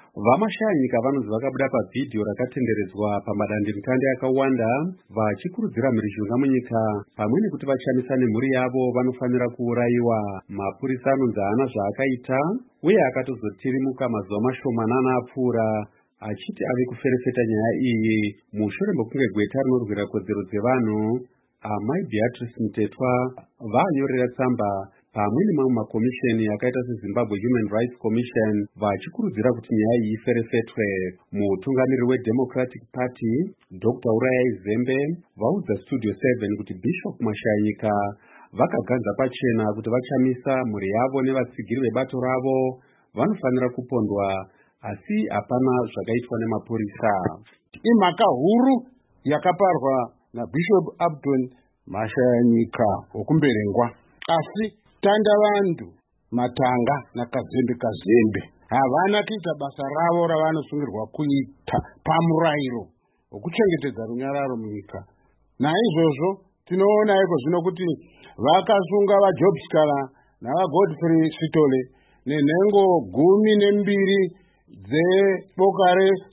Vamashanyika vanonzi vakabuda pavhidhiyo rakatenderedzwa pamadandemutande akawanda vachikurudzira mhirizhonga munyika pamwe nekuti vachamisa nemhuri yavo vanofanira kuurayiwa. Mapurisa anonzi haana zvaakaita uye akatozotirimuka mazuva mashomanana apfuura achiti ave kuferefeta nyaya iyi mushure mekunge gweta rinorwira kodzero dzevanhu Amai Beatrice Mtetwa vanyorera tsamba pamwe nemamwe makomisheni akaita seZimbabwe Human Rights Commission vachikurudzira kuti nyaya iyi iferefetwe. Mutungamiriri weDemocratic Party Dr. Urayai Zembe vaudza Studio 7 kuti Bishop Mashanyika vakaganza pachena kuti vachamisa mhuri yavo nevatsigiri vebato ravo vanofanira kupondwa, asi hapana zvakaitwa nemapurisa. Imhaka huru yakaparwa naBishop Abdul Mashanyika wokumberengwa, asi tanda vantu Matanga naKazembe havana kuita basa ravo ravanosungirwa kuita pamurayiro wokuchengetedza runyararo munyika. Naizvozvo tinoona iko zvino kuti vakasunga vaJob Skala navaGodfrey Sitole nenhengo 12 dzeboka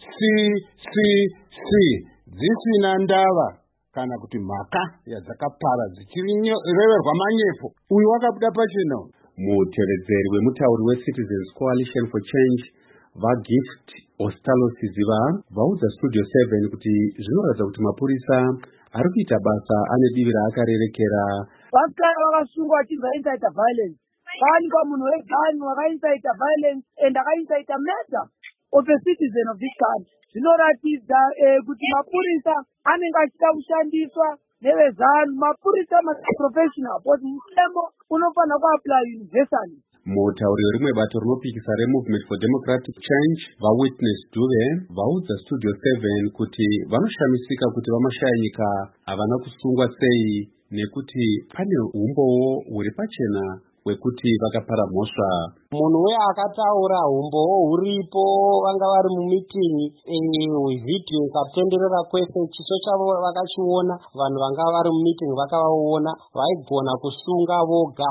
reCCC dzisina ndava kana kuti mhaka yadzakapara dzichireverwa manyepo. Uyu wakabuda pachena. Mutevedzeri wemutauri weCitizens Coalition for Change vaGift Ostalosiziva vaudza Studio 7 kuti zvinoratidza kuti mapurisa ari kuita basa ane divi raakarerekera. Vakagara vakasungwa vachibva violence, vakawanikwa munhu wegani wakaita violence and akaita murder of a citizen of this country. Zvinoratidza kuti mapurisa anenge achida kushandiswa nevezanu. Mapurisa professional but mutemo unofanira kuapply universally. Mutauri werimwe bato rinopikisa reMovement for Democratic Change vaWitness Dube vaudza Studio 7 kuti vanoshamisika kuti Vamashanyika havana kusungwa sei nekuti pane umbowo huri pachena wekuti vakapara mhosva. Munhu uye akataura umbowo huripo, vanga vari mumitingi, vhidhiyo ikatenderera kwese, chiso chavo vakachiona, vanhu vanga vari mumitingi vakavaona, vaigona kusunga voga.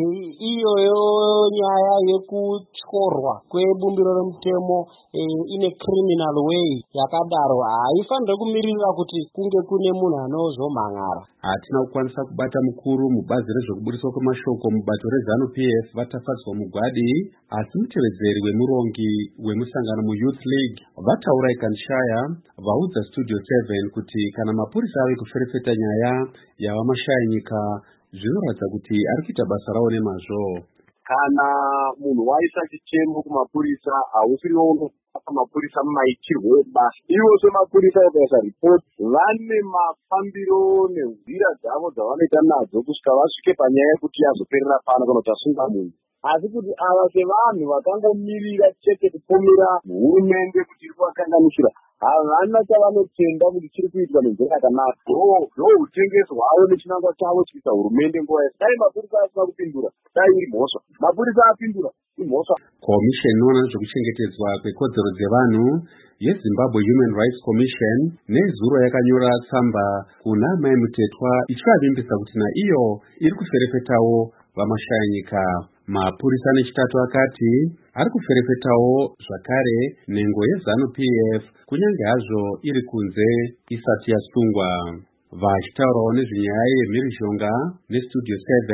Iyoyo nyaya yekutyorwa kwebumbiro remutemo ine criminal way yakadaro haifanire kumirira kuti kunge kune munhu anozomhangara. Hatina kukwanisa kubata mukuru mubazi rezvokubudiswa kwemashoko mubato reZanu PF vatafadzwa mugwadi, asi mutevedzeri wemurongi wemusangano muYouth League vataura ikanishaya vaudza Studio 7 kuti kana mapurisa ave kuferefeta nyaya yaVamashanyika zvinoratidza kuti ari kuita basa rawo nemazvo. Kana munhu waisa chichemo kumapurisa hausiriwo unofaka mapurisa mumaitirwo ebasa. Ivo semapurisa vakaisa ripoti vane mafambiro nenzira dzavo dzavanoita nadzo kusvika vasvike panyaya yekuti yazoperera pano kana kuti asunga munhu. Asi kuti ava sevanhu vakangomirira chete kupomera hurumende kuti iri kuvakanganisira, havana chavanotenda kuti chiri kuitwa nenzira yakanaka. Ndohutengeso hwavo nechinangwa chavo chiita hurumende nguva yese. Dai mapurisa asina kupindura, dai iri mhosva. Mapurisa apindura, imhosva. Komisheni inoona nezvekuchengetedzwa kwekodzero dzevanhu yeZimbabwe Human Rights Commission nezuro yakanyora tsamba kuna Amai Mtetwa ichivavimbisa kuti naiyo iri kuferefetawo Vamashanyika. Mapurisa nechitatu akati ari kuferefetawo zvakare nhengo yeZanu PF kunyange hazvo iri kunze isati yasungwa. Vachitaurawo nezvenyaya yemhirizhonga neStudio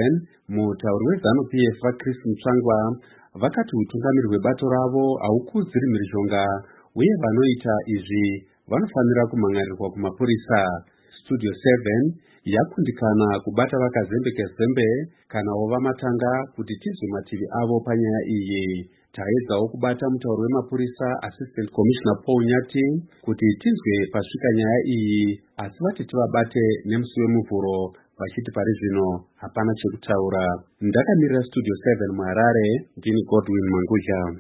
7, mutauri weZanu PF vaChris Mutsvangwa vakati utungamiri hwebato ravo haukudziri mhirizhonga uye vanoita izvi vanofanira kumhangarirwa kumapurisa. Studio 7 yakundikana kubata vaKazembe kanawo vaMatanga kuti tizwe mativi avo panyaya iyi. Taedzawo kubata mutauri wemapurisa Assistant Commissioner Paul Nyati kuti tinzwe pasvika nyaya iyi, asi vati tivabate nemusi wemuvhuro vachiti pari zvino hapana chekutaura. Ndakamirira Studio 7 muHarare, ndini Godwin Mangudya.